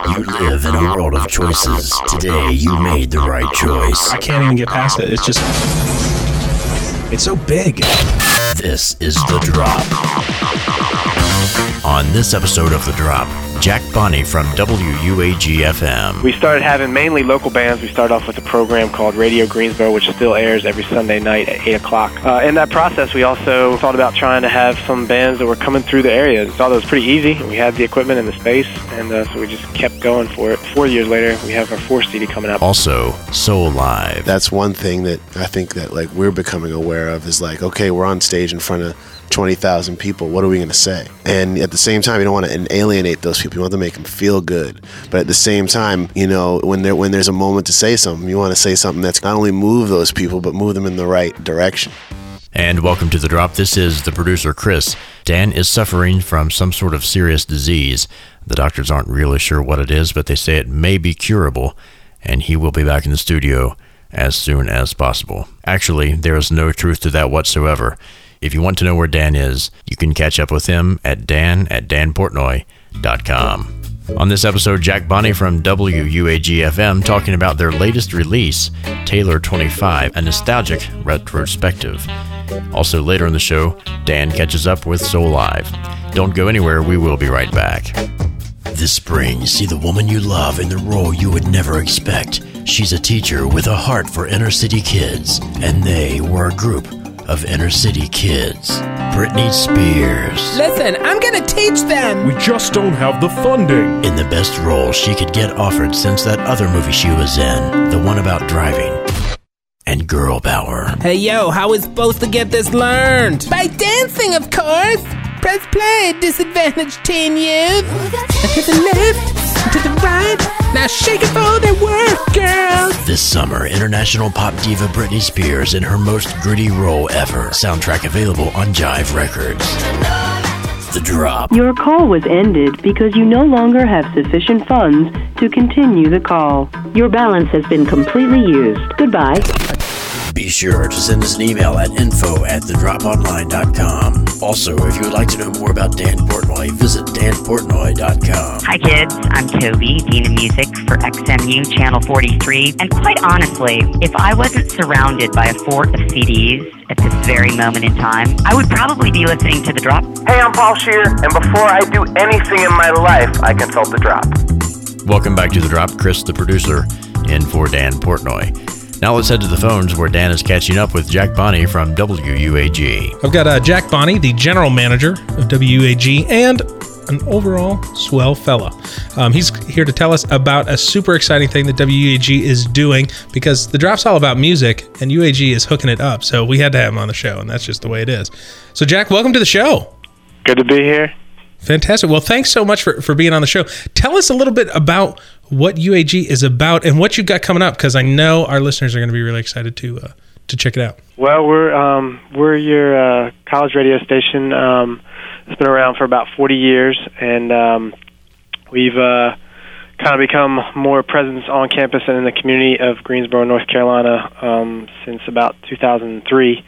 You live in a world of choices. Today, you made the right choice. I can't even get past it. It's just... it's so big. This is The Drop. On this episode of The Drop, Jack Bonney from WUAG-FM. We started having mainly local bands. We started off with a program called Radio Greensboro, which still airs every Sunday night at 8 o'clock. In that process, we also thought about trying to have some bands that were coming through the area. We thought it was pretty easy. We had the equipment and the space, and so we just kept going for it. 4 years later, we have our 4th CD coming out. Also, Soul Live. That's one thing that I think that like we're becoming aware of is like, okay, we're on stage in front of 20,000 people. What are we going to say? And at the same time, you don't want to alienate those people. You want to make them feel good. But at the same time, you know, when there's a moment to say something, you want to say something that's not only move those people, but move them in the right direction. And welcome to The Drop. This is the producer, Chris. Dan is suffering from some sort of serious disease. The doctors aren't really sure what it is, but they say it may be curable, and he will be back in the studio as soon as possible. Actually, there is no truth to that whatsoever. If you want to know where Dan is, you can catch up with him at dan@danportnoy.com. On this episode, Jack Bonney from WUAG-FM talking about their latest release, Taylor 25, a nostalgic retrospective. Also later in the show, Dan catches up with Soul Live. Don't go anywhere, we will be right back. This spring, see the woman you love in the role you would never expect. She's a teacher with a heart for inner city kids, and they were a group of inner city kids. Britney Spears. Listen, I'm gonna teach them. We just don't have the funding. In the best role she could get offered since that other movie she was in, the one about driving. And girl power. Hey yo, how we supposed to get this learned? By dancing, of course. Press play, disadvantaged teen youth. To the left, to the right. Now shake it for their work, girls. This summer, international pop diva Britney Spears in her most gritty role ever. Soundtrack available on Jive Records. The Drop. Your call was ended because you no longer have sufficient funds to continue the call. Your balance has been completely used. Goodbye. Be sure to send us an email at info@thedroponline.com. Also, if you would like to know more about Dan Portnoy, visit danportnoy.com. Hi kids, I'm Toby, Dean of Music for XMU Channel 43. And quite honestly, if I wasn't surrounded by a fort of CDs at this very moment in time, I would probably be listening to The Drop. Hey, I'm Paul Scheer, and before I do anything in my life, I consult The Drop. Welcome back to The Drop. Chris, the producer, in for Dan Portnoy. Now let's head to the phones where Dan is catching up with Jack Bonney from WUAG. I've got Jack Bonney, the general manager of WUAG, and an overall swell fella. He's here to tell us about a super exciting thing that WUAG is doing, because The Drop's all about music, and UAG is hooking it up, so we had to have him on the show, and that's just the way it is. So Jack, welcome to the show. Good to be here. Fantastic. Well, thanks so much for being on the show. Tell us a little bit about what UAG is about and what you've got coming up, because I know our listeners are going to be really excited to check it out. Well, we're your college radio station. It's been around for about 40 years, and we've kind of become more presence on campus and in the community of Greensboro, North Carolina since about 2003.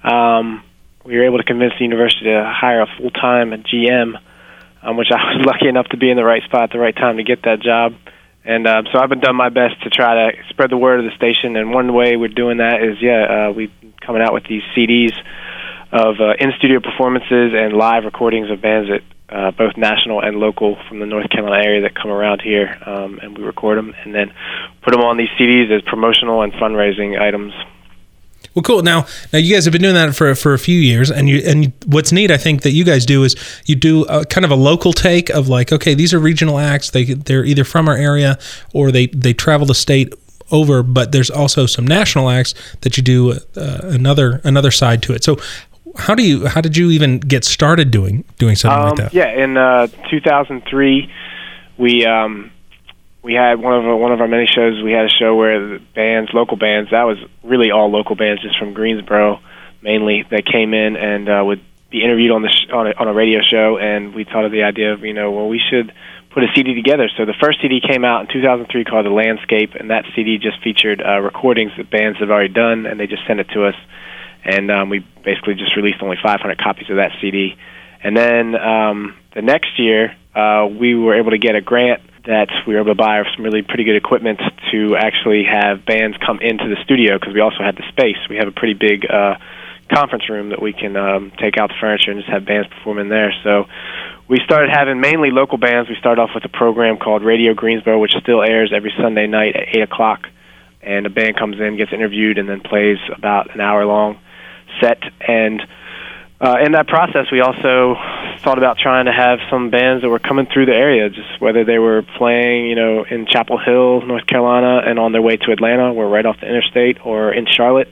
We were able to convince the university to hire a full-time GM, which I was lucky enough to be in the right spot at the right time to get that job. And so I've been doing my best to try to spread the word of the station, and one way we're doing that is, we've coming out with these CDs of in-studio performances and live recordings of bands that both national and local from the North Carolina area that come around here, and we record them and then put them on these CDs as promotional and fundraising items. Well, cool. Now you guys have been doing that for a few years, and what's neat, I think, that you guys do is you do kind of a local take of like, okay, these are regional acts. They're either from our area or they travel the state over, but there's also some national acts that you do another side to it. So how did you even get started doing something like that? Yeah, in 2003, we had one of our many shows. We had a show where the local bands, that was really all local bands, just from Greensboro mainly, that came in and would be interviewed on a radio show. And we thought of the idea of, we should put a CD together. So the first CD came out in 2003 called The Landscape, and that CD just featured recordings that bands have already done, and they just sent it to us. And we basically just released only 500 copies of that CD. And then the next year, we were able to get a grant that we were able to buy some really pretty good equipment to actually have bands come into the studio, because we also had the space. We have a pretty big conference room that we can take out the furniture and just have bands perform in there. So we started having mainly local bands. We started off with a program called Radio Greensboro, which still airs every Sunday night at 8 o'clock. And a band comes in, gets interviewed, and then plays about an hour-long set. And in that process, we also thought about trying to have some bands that were coming through the area, just whether they were playing, in Chapel Hill, North Carolina, and on their way to Atlanta, we're right off the interstate, or in Charlotte.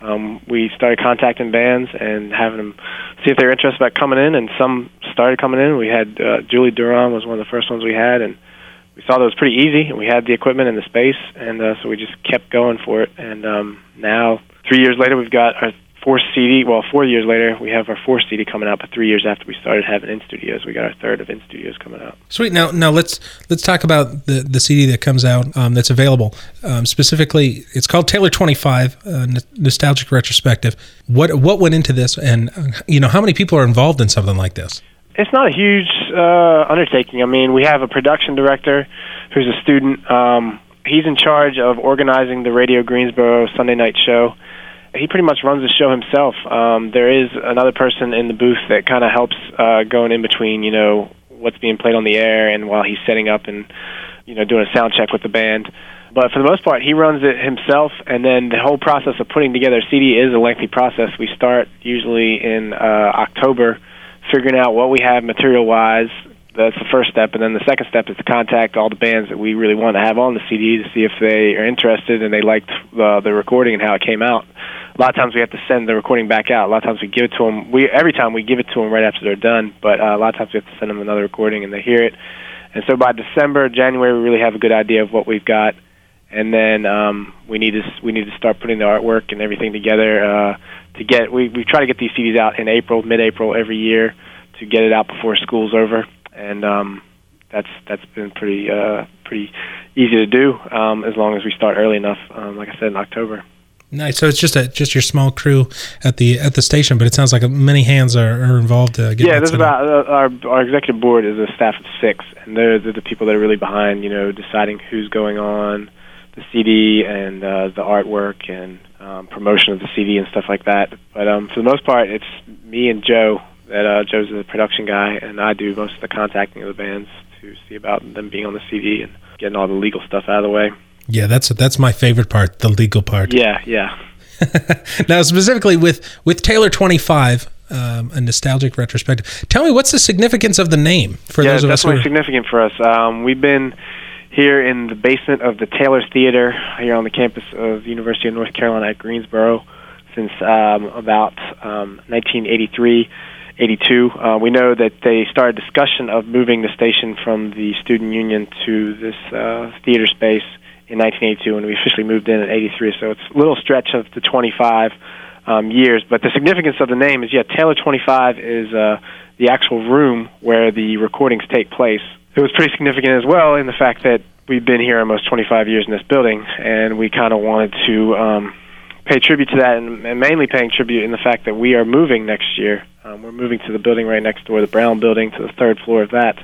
We started contacting bands and having them see if they were interested about coming in, and some started coming in. We had Julie Duran was one of the first ones we had, and we saw that it was pretty easy, and we had the equipment and the space, and so we just kept going for it. And now, 3 years later, we've got our 4 years later, we have our 4th CD coming out, but 3 years after we started having in-studios, we got our 3rd of in-studios coming out. Sweet. Now let's talk about the CD that comes out that's available. Specifically, it's called Taylor 25, Nostalgic Retrospective. What went into this, and how many people are involved in something like this? It's not a huge undertaking. I mean, we have a production director who's a student. He's in charge of organizing the Radio Greensboro Sunday night show. He pretty much runs the show himself. There is another person in the booth that kind of helps going in between, what's being played on the air, and while he's setting up and, doing a sound check with the band. But for the most part, he runs it himself, and then the whole process of putting together a CD is a lengthy process. We start usually in October, figuring out what we have material-wise. That's the first step, and then the second step is to contact all the bands that we really want to have on the CD to see if they are interested and they liked the recording and how it came out. A lot of times we have to send the recording back out. A lot of times we give it to them. Every time we give it to them right after they're done, but a lot of times we have to send them another recording and they hear it. And so by December, January, we really have a good idea of what we've got, and then we need to start putting the artwork and everything together. We try to get these CDs out in April, mid-April every year, to get it out before school's over. And that's been pretty easy to do as long as we start early enough. Like I said, in October. Nice. So it's just your small crew at the station, but it sounds like many hands are involved. There's about our executive board is a staff of 6, and they're the people that are really behind, deciding who's going on the CD and the artwork and promotion of the CD and stuff like that. But for the most part, it's me and Joe. That Joe's the production guy, and I do most of the contacting of the bands to see about them being on the CD and getting all the legal stuff out of the way. Yeah, that's my favorite part, the legal part. Yeah. Now, specifically with Taylor 25, a nostalgic retrospective. Tell me, what's the significance of the name for those of us who are... Yeah, it's definitely significant for us. We've been here in the basement of the Taylor Theater here on the campus of the University of North Carolina at Greensboro since about 1983. 82. We know that they started discussion of moving the station from the student union to this theater space in 1982, and we officially moved in 83. So it's a little stretch of the 25 years. But the significance of the name is, Taylor 25 is the actual room where the recordings take place. It was pretty significant as well in the fact that we've been here almost 25 years in this building, and we kind of wanted to pay tribute to that, and mainly paying tribute in the fact that we are moving next year. We're moving to the building right next door, the Brown building, to the 3rd floor of that,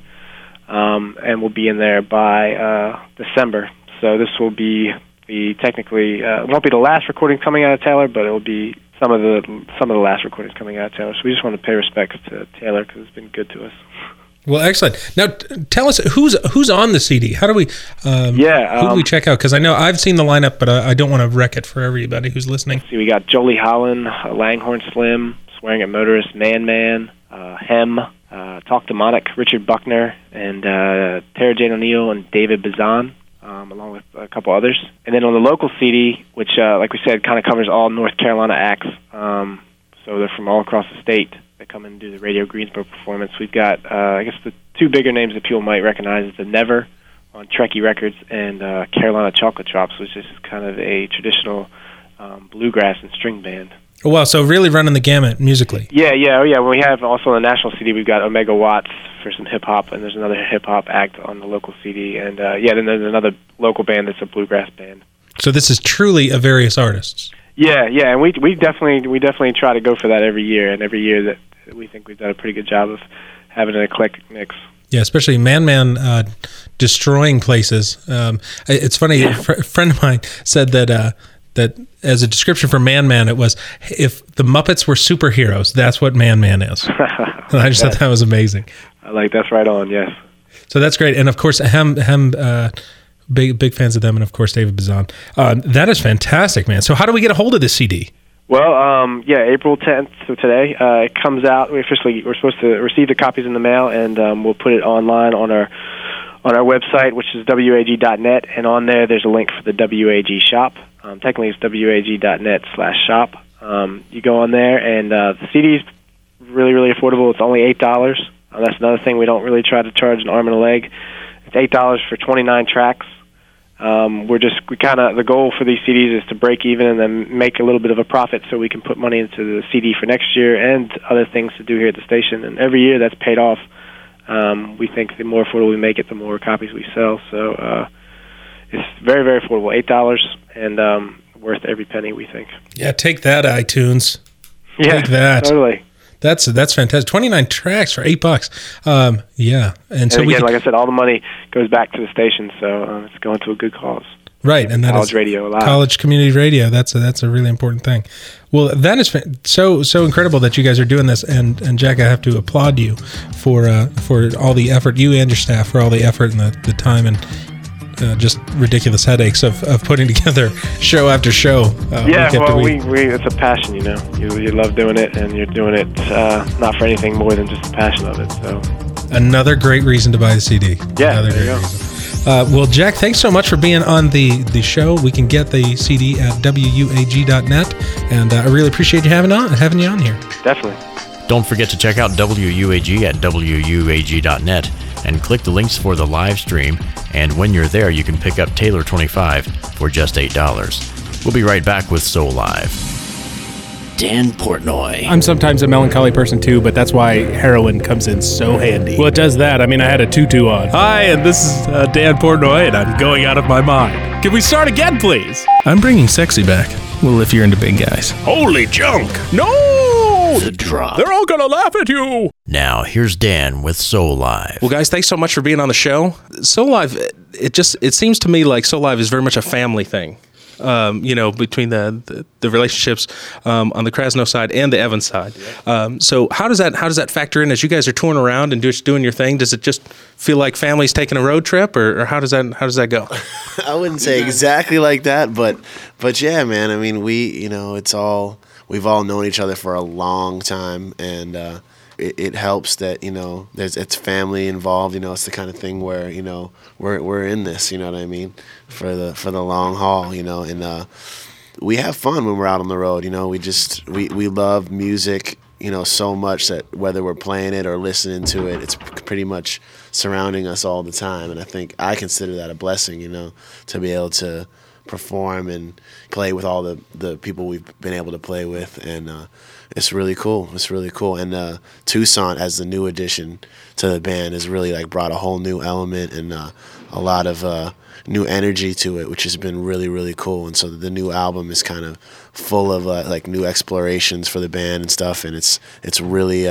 and we'll be in there by December. So this will be technically it won't be the last recording coming out of Taylor, but it will be some of the last recordings coming out of Taylor. So we just want to pay respect to Taylor because it's been good to us. Well, excellent. Now, tell us who's on the CD. How do we? Who do we check out? Because I know I've seen the lineup, but I don't want to wreck it for everybody who's listening. See, we got Jolie Holland, Langhorne Slim, Swearing at Motorist, Man, Hem, Talk Demonic, Richard Buckner, and Tara Jane O'Neill and David Bazan, along with a couple others. And then on the local CD, which, like we said, kind of covers all North Carolina acts, so they're from all across the state that come in and do the Radio Greensboro performance. We've got, I guess, the 2 bigger names that people might recognize is the Never on Trekkie Records and Carolina Chocolate Drops, which is kind of a traditional bluegrass and string band. Oh, wow, so really running the gamut musically. Yeah. We have also on the national CD, we've got Omega Watts for some hip-hop, and there's another hip-hop act on the local CD. And, then there's another local band that's a bluegrass band. So this is truly a various artists. Yeah, and we definitely try to go for that every year, and every year that we think we've done a pretty good job of having an eclectic mix. Yeah, especially Man destroying places. It's funny. A friend of mine said that as a description for Man Man, it was, if the Muppets were superheroes, that's what Man Man is. And I just thought that was amazing. I like that's right on. Yes. So that's great. And of course, big fans of them, and of course David Bazan. That is fantastic, man. So how do we get a hold of this CD? Well, April 10th, so today, it comes out. We're supposed to receive the copies in the mail, and we'll put it online on our website, which is WAG.net, and on there's a link for the WAG shop. Technically, it's WAG.net/shop. You go on there, and the CD's really, really affordable. It's only $8. That's another thing. We don't really try to charge an arm and a leg. It's $8 for 29 tracks. The goal for these CDs is to break even and then make a little bit of a profit so we can put money into the CD for next year and other things to do here at the station. And every year that's paid off. We think the more affordable we make it, the more copies we sell. So it's very, very affordable, $8, and worth every penny, we think. Yeah, take that, iTunes. Yeah, take that. Totally. That's fantastic. 29 tracks for $8. Yeah, and so again, like I said, all the money goes back to the station, so it's going to a good cause. Right, and that college is radio alive. College community radio. That's a really important thing. Well, that is so incredible that you guys are doing this, and Jack, I have to applaud you for all the effort, you and your staff, for all the effort and the time and just ridiculous headaches of putting together show after show. Week after week. It's a passion, you know. You love doing it, and you're doing it not for anything more than just the passion of it. So another great reason to buy the CD. Yeah, another great reason. Well, Jack, thanks so much for being on the show. We can get the CD at WUAG.net, and I really appreciate you having you on here. Definitely. Don't forget to check out WUAG at WUAG.net and click the links for the live stream. And when you're there, you can pick up Taylor 25 for just $8. We'll be right back with Soul Live. Dan Portnoy. I'm sometimes a melancholy person too, but that's why heroin comes in so handy. Well, it does that. I mean, I had a tutu on. Hi, and this is Dan Portnoy, and I'm going out of my mind. Can we start again, please? I'm bringing sexy back. Well, if you're into big guys. Holy junk! No! The drop. They're all gonna laugh at you! Now, here's Dan with Soul Live. Well, guys, thanks so much for being on the show. Soul Live, it seems to me like Soul Live is very much a family thing. Between the relationships on the Krasno side and the Evans side. So how does that factor in as you guys are touring around and just doing your thing? Does it just feel like family's taking a road trip, or how does that go? I wouldn't say exactly like that, but yeah, man. I mean, we've all known each other for a long time, and it helps that it's family involved. It's the kind of thing where we're in this. You know what I mean? For the long haul. And we have fun when we're out on the road. We love music. So much that whether we're playing it or listening to it, it's pretty much surrounding us all the time. And I think I consider that a blessing. To be able to perform and play with all the people we've been able to play with, and it's really cool. And Tucson, as the new addition to the band, has really brought a whole new element and a lot of new energy to it, which has been really, really cool. And so the new album is kind of full of new explorations for the band and stuff, and it's really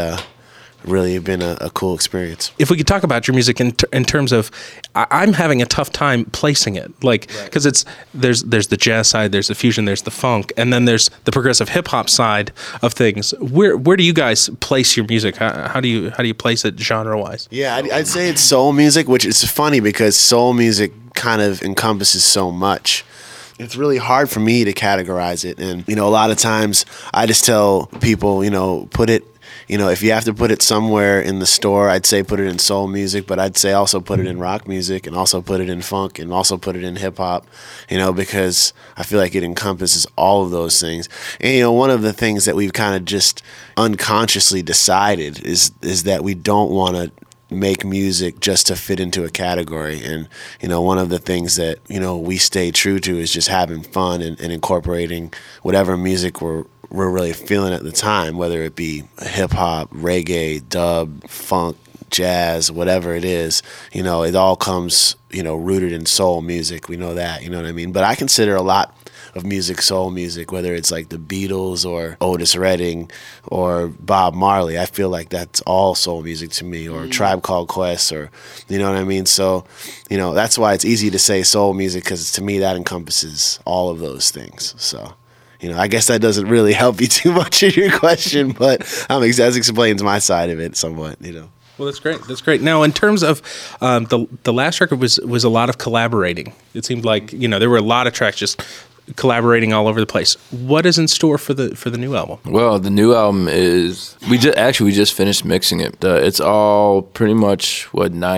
been a cool experience. If we could talk about your music in terms of, I'm having a tough time placing it, because there's the jazz side, there's the fusion, there's the funk, and then there's the progressive hip hop side of things. Where do you guys place your music? How do you place it genre wise? Yeah, I'd say it's soul music, which is funny because soul music kind of encompasses so much. It's really hard for me to categorize it, and a lot of times I just tell people, put it. If you have to put it somewhere in the store, I'd say put it in soul music, but I'd say also put it in rock music, and also put it in funk, and also put it in hip hop, because I feel like it encompasses all of those things. And one of the things that we've kind of just unconsciously decided is that we don't want to make music just to fit into a category. And one of the things that we stay true to is just having fun and incorporating whatever music we're really feeling at the time, whether it be hip hop, reggae, dub, funk, jazz, whatever it is. It all comes rooted in soul music. We know that, you know what I mean? But I consider a lot of music, soul music, whether it's like the Beatles or Otis Redding or Bob Marley. I feel like that's all soul music to me, or Tribe Called Quest, or, you know what I mean? So, you know, that's why it's easy to say soul music, because to me that encompasses all of those things. So, you know, I guess that doesn't really help you too much in your question, but that explains my side of it somewhat, you know. Well, that's great. That's great. Now, in terms of the last record was a lot of collaborating. It seemed like, you know, there were a lot of tracks just collaborating all over the place. What is in store for the new album? Well, the new album is we just finished mixing it. It's all pretty much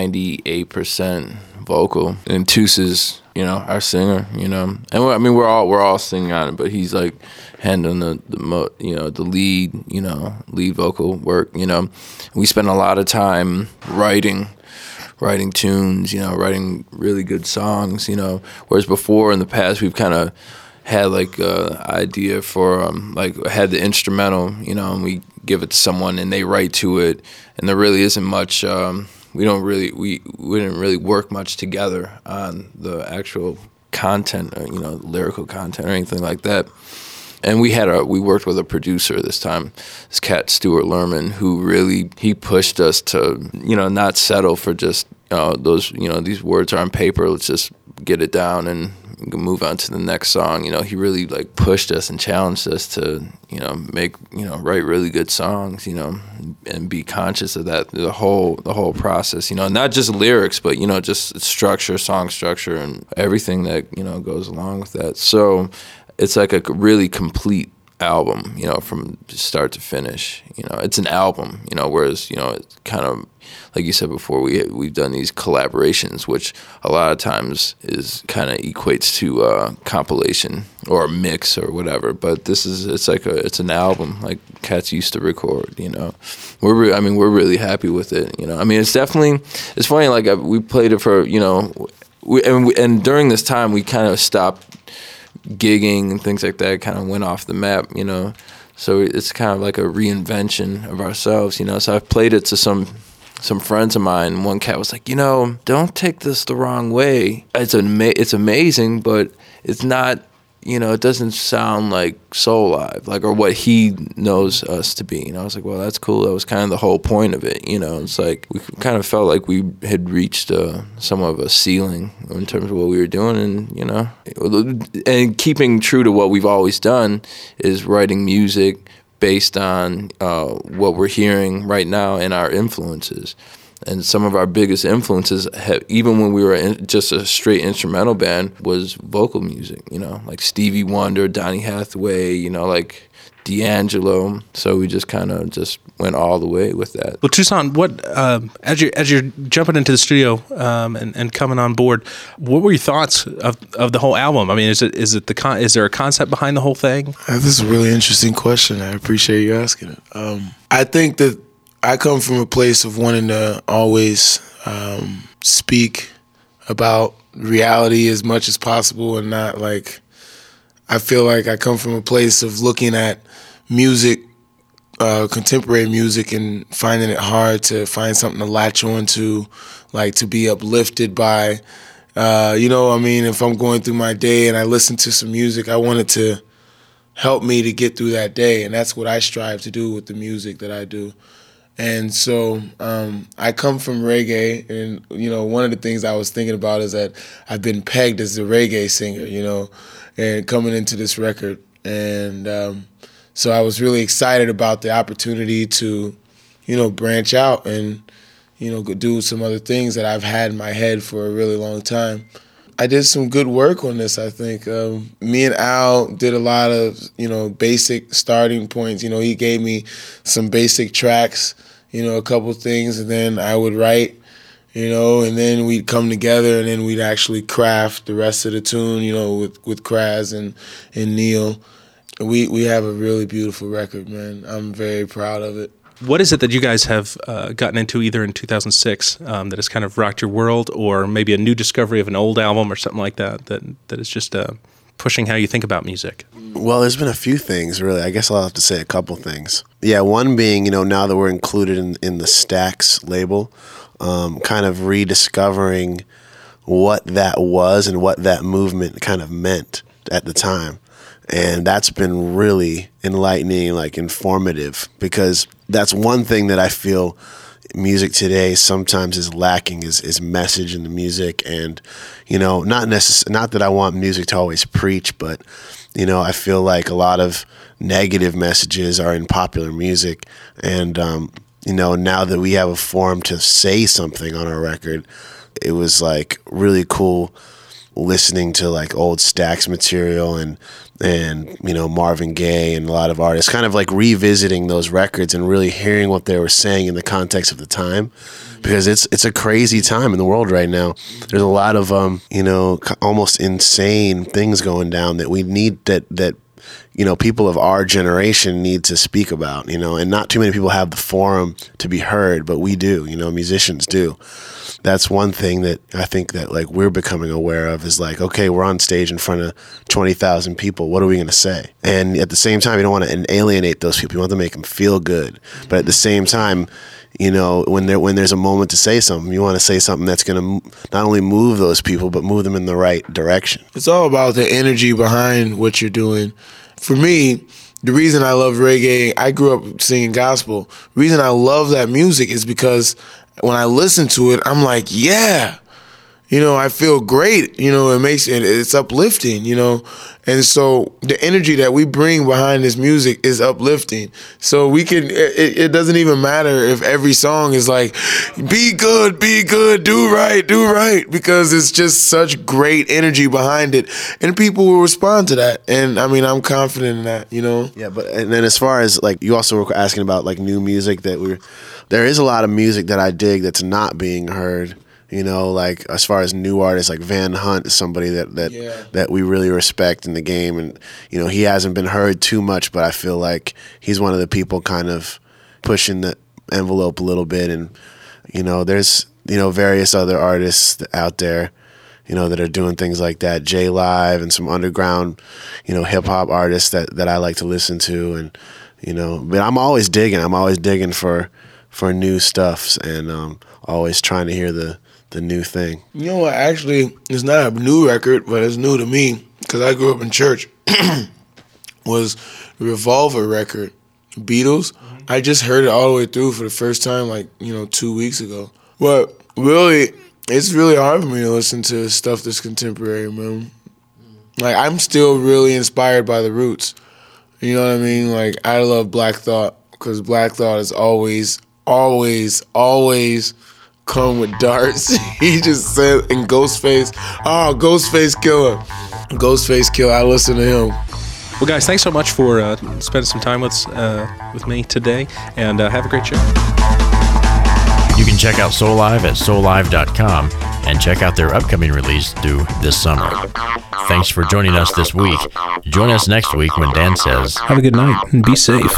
98% vocal, and Toos, you know, our singer, you know, and we're all singing on it, but he's like handling the lead vocal work, you know. We spend a lot of time writing tunes, you know, writing really good songs, you know, whereas before in the past we've kind of had like idea for had the instrumental, you know, and we give it to someone and they write to it, and there really isn't much we didn't really work much together on the actual content, you know, lyrical content or anything like that. And we worked with a producer this time, this cat Stuart Lerman, who really, he pushed us to, you know, not settle for just those, you know, these words are on paper, let's just get it down and move on to the next song. You know, he really like pushed us and challenged us to, you know, write really good songs, you know, and be conscious of that, the whole process, you know, not just lyrics, but, you know, just structure, song structure, and everything that, you know, goes along with that. So it's like a really complete album, you know, from start to finish. You know, it's an album, you know, whereas, you know, it's kind of, like you said before, we've done these collaborations, which a lot of times is kind of equates to compilation or a mix or whatever. But it's an album like cats used to record, you know. We're really happy with it, you know. I mean, it's funny, like we played it for, you know, and during this time we kind of stopped gigging and things like that, kind of went off the map, you know. So it's kind of like a reinvention of ourselves, you know. So I've played it to some friends of mine. One cat was like, you know, don't take this the wrong way. It's amazing, but it's not, you know, it doesn't sound like Soul Live, like, or what he knows us to be. And I was like, well, that's cool. That was kind of the whole point of it, you know. It's like we kind of felt like we had reached some of a ceiling in terms of what we were doing, and, you know, and keeping true to what we've always done is writing music based on what we're hearing right now and our influences. And some of our biggest influences, even when we were just a straight instrumental band, was vocal music, you know, like Stevie Wonder, Donny Hathaway, you know, like D'Angelo. So we just kind of just went all the way with that. Well, Toussaint, what as you're jumping into the studio and coming on board, what were your thoughts of the whole album? I mean, is there a concept behind the whole thing? This is a really interesting question. I appreciate you asking it. I think that I come from a place of wanting to always speak about reality as much as possible, and not like, I feel like I come from a place of looking at music, contemporary music, and finding it hard to find something to latch on to, like to be uplifted by. You know, I mean, if I'm going through my day and I listen to some music, I want it to help me to get through that day, and that's what I strive to do with the music that I do. And so I come from reggae, and, you know, one of the things I was thinking about is that I've been pegged as a reggae singer, you know, and coming into this record. And so I was really excited about the opportunity to, you know, branch out and, you know, go do some other things that I've had in my head for a really long time. I did some good work on this, I think. Me and Al did a lot of, you know, basic starting points. You know, he gave me some basic tracks, you know, a couple things, and then I would write, you know, and then we'd come together and then we'd actually craft the rest of the tune, you know, with Kraz and Neil. We have a really beautiful record, man. I'm very proud of it. What is it that you guys have gotten into either in 2006 that has kind of rocked your world, or maybe a new discovery of an old album or something like that is just pushing how you think about music? Well, there's been a few things, really. I guess I'll have to say a couple things. Yeah, one being, you know, now that we're included in the Stax label, kind of rediscovering what that was and what that movement kind of meant. at the time. And that's been really enlightening, like informative, because that's one thing that I feel music today sometimes is lacking is message in the music. And, you know, not that I want music to always preach, but, you know, I feel like a lot of negative messages are in popular music. And, you know, now that we have a forum to say something on our record, it was like really cool listening to like old Stax material and you know, Marvin Gaye and a lot of artists, kind of like revisiting those records and really hearing what they were saying in the context of the time, because it's a crazy time in the world right now. There's a lot of you know, almost insane things going down that we need that you know, people of our generation need to speak about, you know, and not too many people have the forum to be heard, but we do, you know, musicians do. That's one thing that I think that like we're becoming aware of is like, okay, we're on stage in front of 20,000 people. What are we going to say? And at the same time, you don't want to alienate those people. You want to make them feel good. But at the same time, you know, when there's a moment to say something, you want to say something that's going to not only move those people, but move them in the right direction. It's all about the energy behind what you're doing. For me, the reason I love reggae, I grew up singing gospel. The reason I love that music is because when I listen to it, I'm like, yeah, you know, I feel great. You know, it's uplifting, you know. And so the energy that we bring behind this music is uplifting. So we can, it doesn't even matter if every song is like, be good, do right, because it's just such great energy behind it. And people will respond to that. And I mean, I'm confident in that, you know? Yeah, and then as far as like, you also were asking about like new music there is a lot of music that I dig that's not being heard. You know, like as far as new artists, like Van Hunt is somebody that we really respect in the game. And, you know, he hasn't been heard too much, but I feel like he's one of the people kind of pushing the envelope a little bit. And, you know, there's, you know, various other artists out there, you know, that are doing things like that. J Live and some underground, you know, hip hop artists that I like to listen to. And, you know, but I'm always digging for new stuff and always trying to hear the new thing. You know what? Actually, it's not a new record, but it's new to me because I grew up in church. Was the Revolver record, Beatles. I just heard it all the way through for the first time, like, you know, 2 weeks ago. But really, it's really hard for me to listen to stuff that's contemporary, man. Like, I'm still really inspired by the Roots. You know what I mean? Like, I love Black Thought because Black Thought is always come with darts. He just said, and Ghostface Killer. Ghostface Killer, I listen to him. Well, guys, thanks so much for spending some time with me today, and have a great show. You can check out Soulive at soulive.com and check out their upcoming release due this summer. Thanks for joining us this week. Join us next week when Dan says, have a good night and be safe.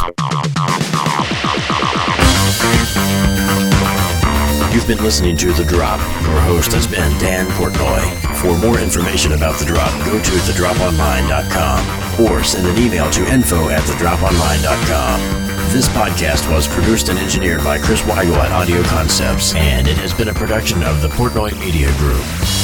You've been listening to The Drop. Your host has been Dan Portnoy. For more information about The Drop, go to thedroponline.com or send an email to info@thedroponline.com. This podcast was produced and engineered by Chris Weigel at Audio Concepts, and it has been a production of the Portnoy Media Group.